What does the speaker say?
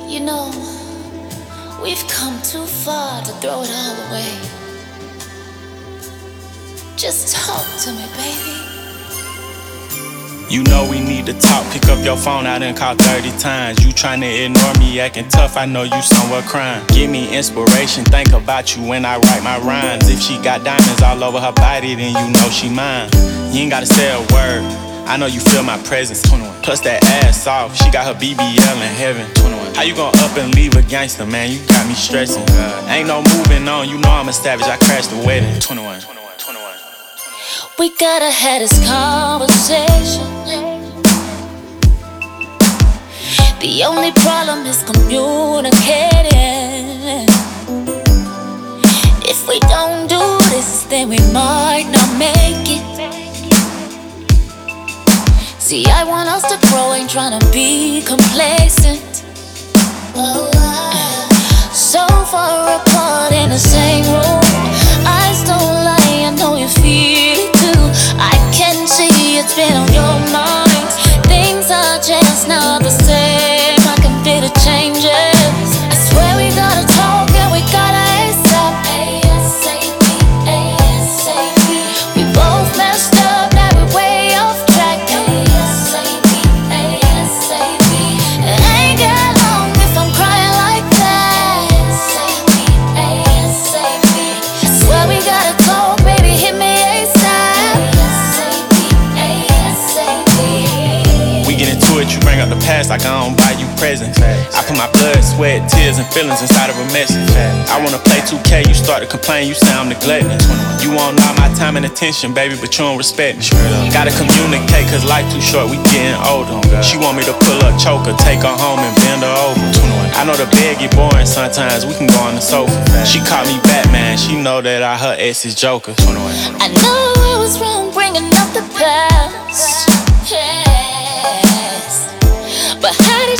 You know, we've come too far to throw it all away. Just talk to me, baby. You know we need to talk, pick up your phone, I done called 30 times. You tryna ignore me, acting tough, I know you somewhere crying. Give me inspiration, think about you when I write my rhymes. If she got diamonds all over her body, then you know she mine. You ain't gotta say a word, I know you feel my presence. 21. Plus that ass off, she got her BBL in heaven. 21. How you gon' up and leave a gangster, man? You got me stressing. Ain't no moving on, you know I'm a savage, I crashed the wedding. 21. We gotta have this conversation. The only problem is communicating. If we don't do this, then we might not make it. See, I want us to grow, ain't tryna be complacent. So far apart in the same room. Eyes don't lie, I know you feel it too. I can see it's been on your mind. Things are just not the same. I can feel the changes. I swear we gotta talk and we gotta ASAP. ASAP, ASAP. We both messed up, now we're way off track. ASAP, ASAP. It ain't got long if I'm crying like that. ASAP, ASAP. I swear we gotta talk, baby, hit me ASAP. ASAP, ASAP. We get into it, you bring up the past like I don't buy you presents. I put my blood, sweat, tears, and feelings inside of a message. I wanna play 2K, you start to complain, you say I'm neglecting. You want all my time and attention, baby, but you don't respect me. Gotta communicate, cause life too short, we getting older. She want me to pull up, choke her, take her home and bend her over. I know the bed get boring sometimes, we can go on the sofa. She caught me Batman, she know that I her ex is Joker. I know I was wrong bringing up the past, yes. But how did